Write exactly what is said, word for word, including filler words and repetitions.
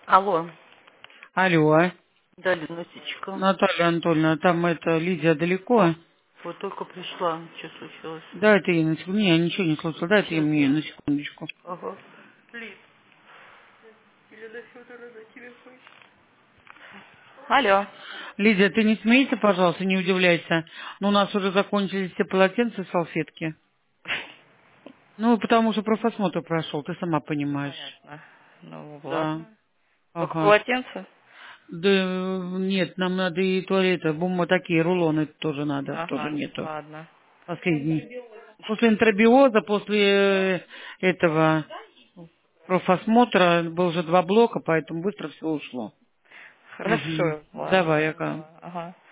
Алло. Алло, Да, Ленусечка. Наталья Анатольевна, там это Лидия далеко? Вот только пришла. Что случилось? Дайте ей на секунду. Не, ничего не слышала. Дайте ей Сейчас. мне на секундочку. Ага. Лид. Елена Федоровна тебе хочет. Алло. Лидия, ты не смейся, пожалуйста, не удивляйся. Но у нас уже закончились все полотенца и салфетки. Ну, потому что профосмотр прошел, ты сама понимаешь. Понятно. Ну, Да. ладно. Только Ага. полотенце? Да нет, нам надо и туалета. Бумма такие, рулоны тоже надо, тоже Ага, нету. ладно. Последний. После интробиоза, после э, этого профосмотра было уже два блока, поэтому быстро все ушло. Угу. Хорошо, ладно. Давай, ага. Ага.